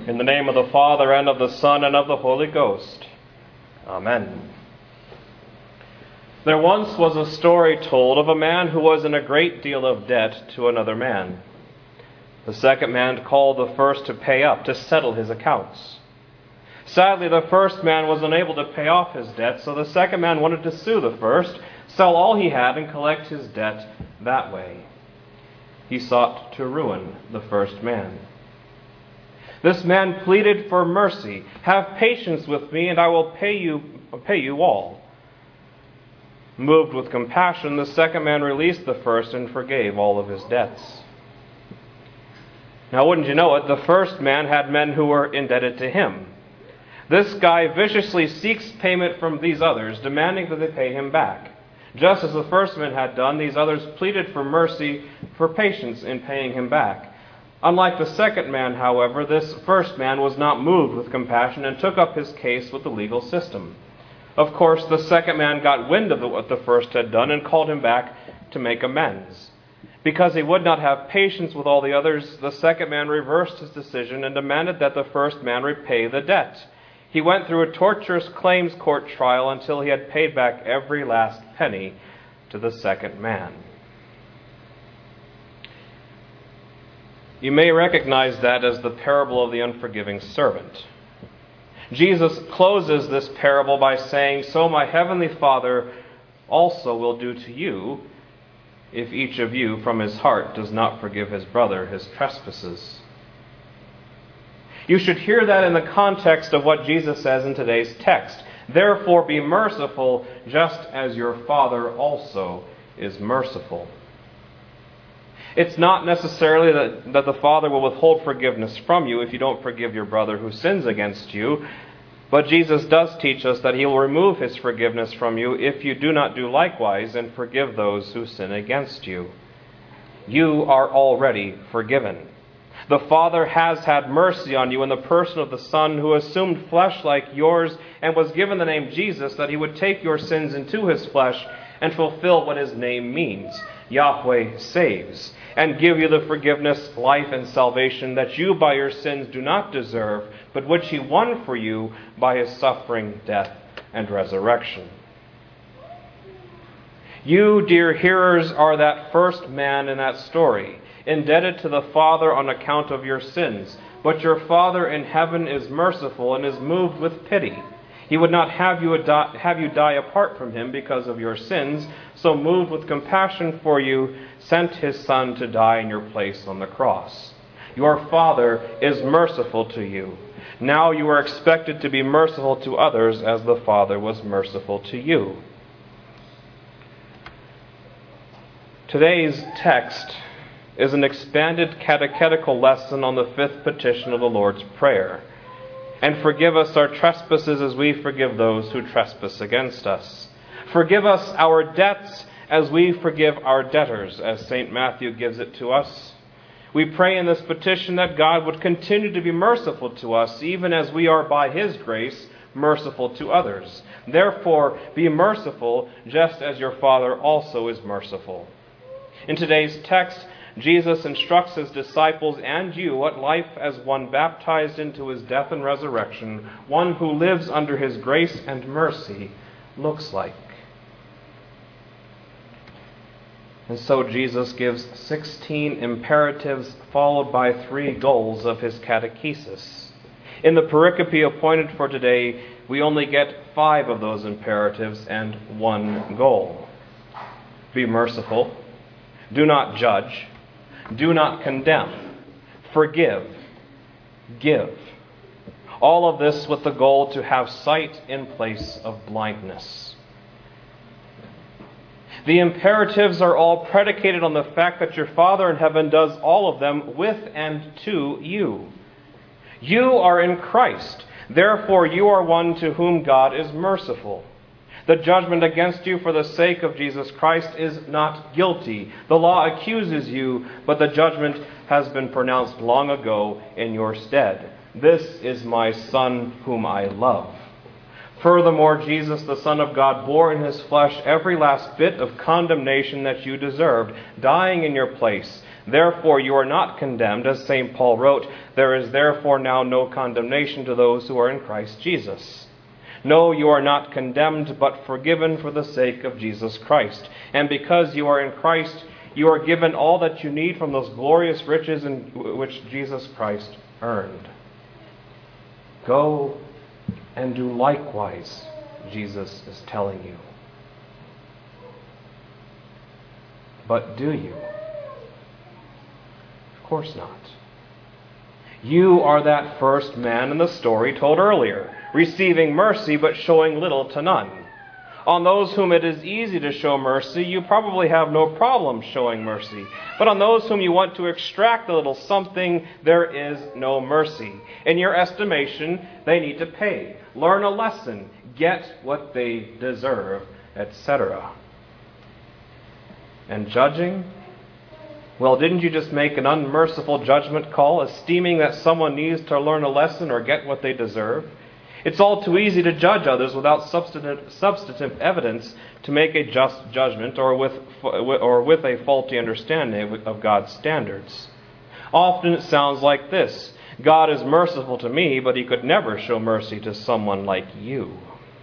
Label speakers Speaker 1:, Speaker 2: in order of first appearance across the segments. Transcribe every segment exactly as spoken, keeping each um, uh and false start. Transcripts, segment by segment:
Speaker 1: In the name of the Father, and of the Son, and of the Holy Ghost. Amen. There once was a story told of a man who was in a great deal of debt to another man. The second man called the first to pay up, to settle his accounts. Sadly, the first man was unable to pay off his debt, so the second man wanted to sue the first, sell all he had, and collect his debt that way. He sought to ruin the first man. This man pleaded for mercy. Have patience with me, and I will pay you, pay you all. Moved with compassion, the second man released the first and forgave all of his debts. Now, wouldn't you know it, the first man had men who were indebted to him. This guy viciously seeks payment from these others, demanding that they pay him back. Just as the first man had done, these others pleaded for mercy, for patience in paying him back. Unlike the second man, however, this first man was not moved with compassion and took up his case with the legal system. Of course, the second man got wind of what the first had done and called him back to make amends. Because he would not have patience with all the others, the second man reversed his decision and demanded that the first man repay the debt. He went through a torturous claims court trial until he had paid back every last penny to the second man. You may recognize that as the parable of the unforgiving servant. Jesus closes this parable by saying, "So my heavenly Father also will do to you if each of you from his heart does not forgive his brother his trespasses." You should hear that in the context of what Jesus says in today's text. Therefore be merciful, just as your Father also is merciful. It's not necessarily that, that the Father will withhold forgiveness from you if you don't forgive your brother who sins against you, but Jesus does teach us that he will remove his forgiveness from you if you do not do likewise and forgive those who sin against you. You are already forgiven. The Father has had mercy on you in the person of the Son, who assumed flesh like yours and was given the name Jesus, that he would take your sins into his flesh and fulfill what his name means, Yahweh saves, and give you the forgiveness, life, and salvation that you by your sins do not deserve, but which he won for you by his suffering, death, and resurrection. You, dear hearers, are that first man in that story, indebted to the Father on account of your sins. But your Father in heaven is merciful and is moved with pity. He would not have you, adi- have you die apart from him because of your sins, so moved with compassion for you, sent his Son to die in your place on the cross. Your Father is merciful to you. Now you are expected to be merciful to others as the Father was merciful to you. Today's text is an expanded catechetical lesson on the fifth petition of the Lord's Prayer. And forgive us our trespasses as we forgive those who trespass against us. Forgive us our debts as we forgive our debtors, as Saint Matthew gives it to us. We pray in this petition that God would continue to be merciful to us, even as we are by his grace merciful to others. Therefore, be merciful, just as your Father also is merciful. In today's text, Jesus instructs his disciples and you what life as one baptized into his death and resurrection, one who lives under his grace and mercy, looks like. And so Jesus gives sixteen imperatives followed by three goals of his catechesis. In the pericope appointed for today, we only get five of those imperatives and one goal. Be merciful. Do not judge. Do not condemn. Forgive. Give. All of this with the goal to have sight in place of blindness. The imperatives are all predicated on the fact that your Father in heaven does all of them with and to you. You are in Christ. Therefore, you are one to whom God is merciful. The judgment against you for the sake of Jesus Christ is not guilty. The law accuses you, but the judgment has been pronounced long ago in your stead. This is my Son whom I love. Furthermore, Jesus, the Son of God, bore in his flesh every last bit of condemnation that you deserved, dying in your place. Therefore you are not condemned, as Saint Paul wrote, there is therefore now no condemnation to those who are in Christ Jesus. No, you are not condemned, but forgiven for the sake of Jesus Christ. And because you are in Christ, you are given all that you need from those glorious riches in which Jesus Christ earned. Go and do likewise, Jesus is telling you. But do you? Of course not. You are that first man in the story told earlier, receiving mercy but showing little to none. On those whom it is easy to show mercy, you probably have no problem showing mercy. But on those whom you want to extract a little something, there is no mercy. In your estimation, they need to pay, learn a lesson, get what they deserve, et cetera. And judging? Well, didn't you just make an unmerciful judgment call, esteeming that someone needs to learn a lesson or get what they deserve? It's all too easy to judge others without substantive, substantive evidence to make a just judgment or with, or with a faulty understanding of God's standards. Often it sounds like this: God is merciful to me, but he could never show mercy to someone like you.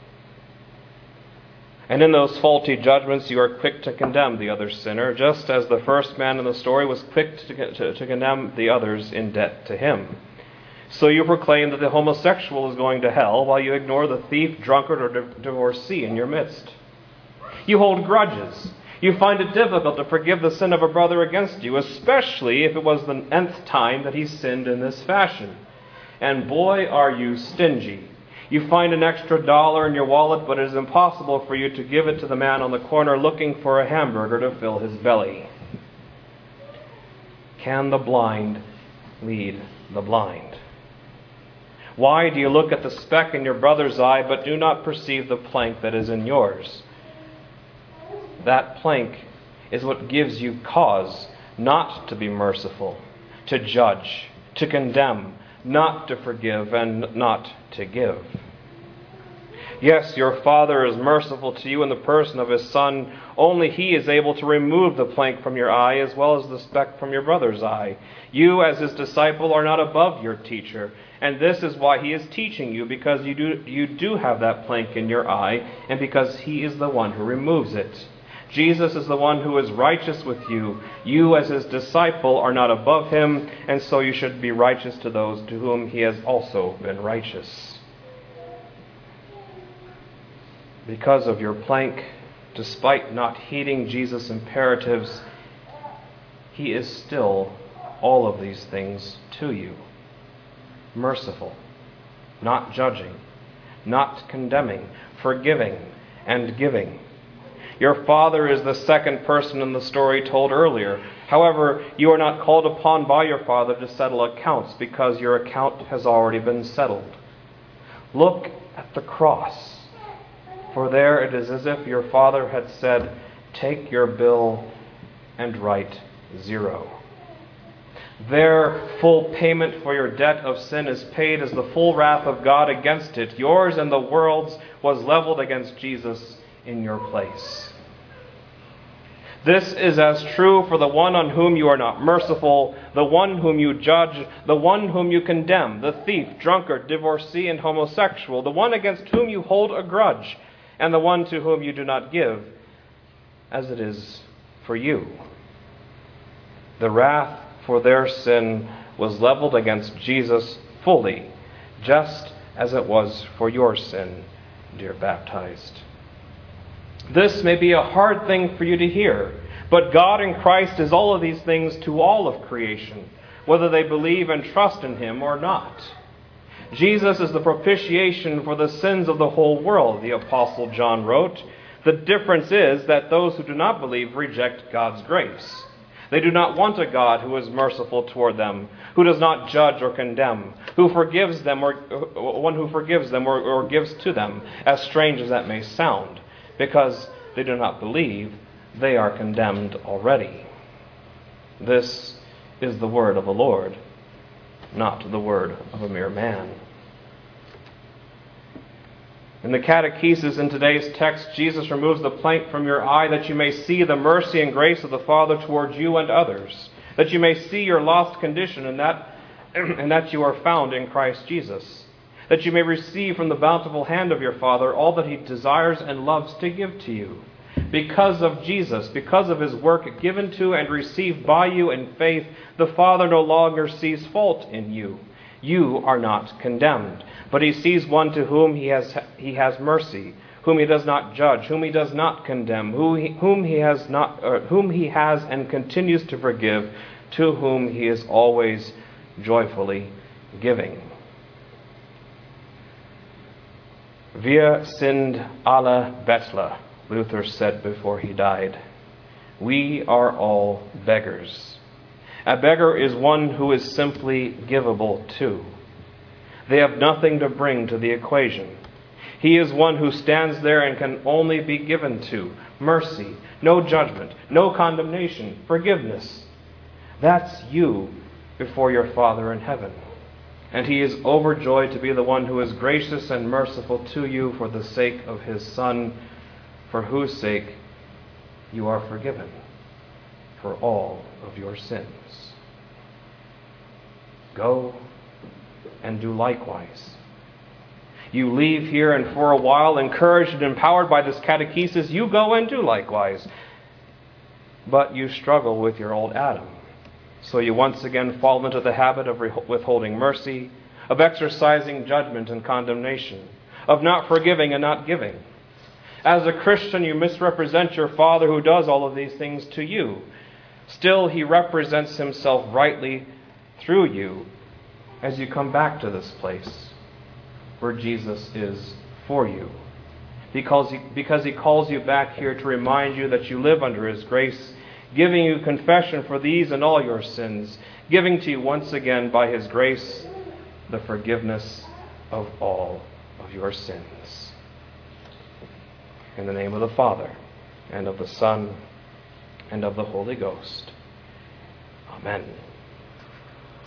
Speaker 1: And in those faulty judgments, you are quick to condemn the other sinner, just as the first man in the story was quick to, to, to condemn the others in debt to him. So you proclaim that the homosexual is going to hell, while you ignore the thief, drunkard, or divorcee in your midst. You hold grudges. You find it difficult to forgive the sin of a brother against you, especially if it was the nth time that he sinned in this fashion. And boy, are you stingy. You find an extra dollar in your wallet, but it is impossible for you to give it to the man on the corner looking for a hamburger to fill his belly. Can the blind lead the blind? Why do you look at the speck in your brother's eye, but do not perceive the plank that is in yours? That plank is what gives you cause not to be merciful, to judge, to condemn, not to forgive, and not to give. Yes, your Father is merciful to you in the person of his Son. Only he is able to remove the plank from your eye as well as the speck from your brother's eye. You, as his disciple, are not above your teacher. And this is why he is teaching you, because you do, you do have that plank in your eye, and because he is the one who removes it. Jesus is the one who is righteous with you. You, as his disciple, are not above him, and so you should be righteous to those to whom he has also been righteous. Because of your plank, despite not heeding Jesus' imperatives, he is still all of these things to you. Merciful, not judging, not condemning, forgiving, and giving. Your Father is the second person in the story told earlier. However, you are not called upon by your Father to settle accounts, because your account has already been settled. Look at the cross, for there it is as if your Father had said, "Take your bill and write zero." Their full payment for your debt of sin is paid as the full wrath of God against it. Yours and the world's was leveled against Jesus in your place. This is as true for the one on whom you are not merciful, the one whom you judge, the one whom you condemn, the thief, drunkard, divorcee, and homosexual, the one against whom you hold a grudge, and the one to whom you do not give, as it is for you. The wrath for their sin was leveled against Jesus fully, just as it was for your sin, dear baptized. This may be a hard thing for you to hear, but God in Christ is all of these things to all of creation, whether they believe and trust in him or not. Jesus is the propitiation for the sins of the whole world, the Apostle John wrote. The difference is that those who do not believe reject God's grace. They do not want a God who is merciful toward them, who does not judge or condemn, who forgives them, or one who forgives them or, or gives to them, as strange as that may sound. Because they do not believe, they are condemned already. This is the word of the Lord, not the word of a mere man. In the catechesis in today's text, Jesus removes the plank from your eye that you may see the mercy and grace of the Father towards you and others. that you may see your lost condition and that, and that you are found in Christ Jesus, that you may receive from the bountiful hand of your Father all that he desires and loves to give to you. Because of Jesus, because of his work given to and received by you in faith, the Father no longer sees fault in you. You are not condemned, but he sees one to whom he has he has mercy, whom he does not judge, whom he does not condemn, who he, whom he has not, or whom he has and continues to forgive, to whom he is always joyfully giving. Wir sind alle Bettler, Luther said before he died. We are all beggars. A beggar is one who is simply givable to. They have nothing to bring to the equation. He is one who stands there and can only be given to mercy, no judgment, no condemnation, forgiveness. That's you before your Father in heaven. And he is overjoyed to be the one who is gracious and merciful to you for the sake of his Son, for whose sake you are forgiven for all of your sins. Go and do likewise. You leave here, and for a while, encouraged and empowered by this catechesis, you go and do likewise. But you struggle with your old Adam. So you once again fall into the habit of withholding mercy, of exercising judgment and condemnation, of not forgiving and not giving. As a Christian, you misrepresent your Father who does all of these things to you. Still, he represents himself rightly through you as you come back to this place where Jesus is for you. Because he, because he calls you back here to remind you that you live under his grace, giving you confession for these and all your sins, giving to you once again by his grace the forgiveness of all of your sins. In the name of the Father, and of the Son, and of the Holy Ghost. Amen.